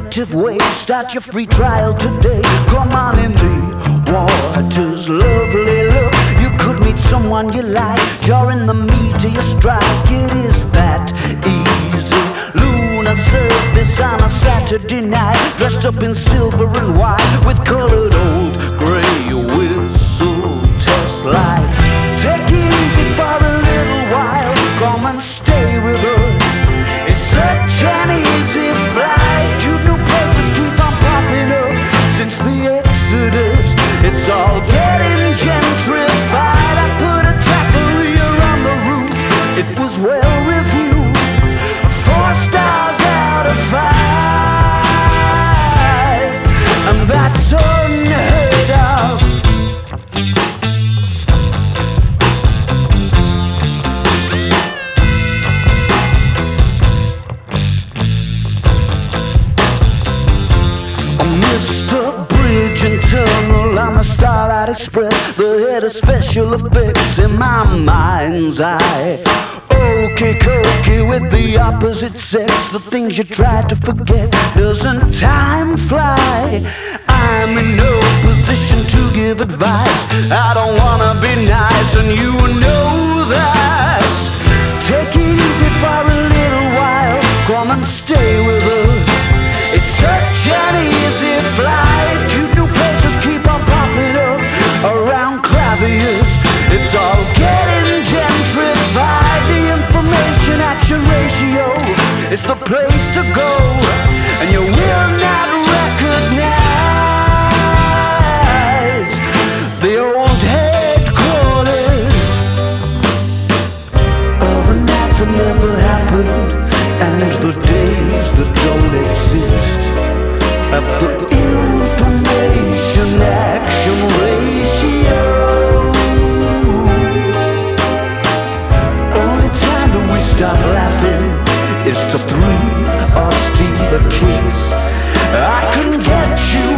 alternative way. Start your free trial today. Come on in the water's lovely look. You could meet someone you like. You're in the meat of your strike. It is that easy. Lunar surface on a Saturday night, dressed up in silver and white with colored old gray whistle test lights. Take it easy for a little while. Come and stay with us. It's such an easy flight. Cute new places keep on popping up since the Exodus. It's all getting gentrified. I put a taqueria on the roof. It was well reviewed. 4 stars out of 5. And that's unheard of. Mr. Bridge and Tunnel on the Starlight Express, the head of special effects in my mind's eye. Okey cokey with the opposite sex, the things you try to forget. Doesn't time fly? I'm in no position to give advice. I don't wanna be nice, and you know that. Take it easy for a little while. Come and stay with us. It's such an easy flight. Cute new places keep on popping up around Clavius. It's all getting gentrified. The information action ratio is the place to go, and you will not recognize the old headquarters of the nights that never happened and the days that don't exist. At the information action ratio, only time that we stop laughing is to breathe or steal a kiss. I can get you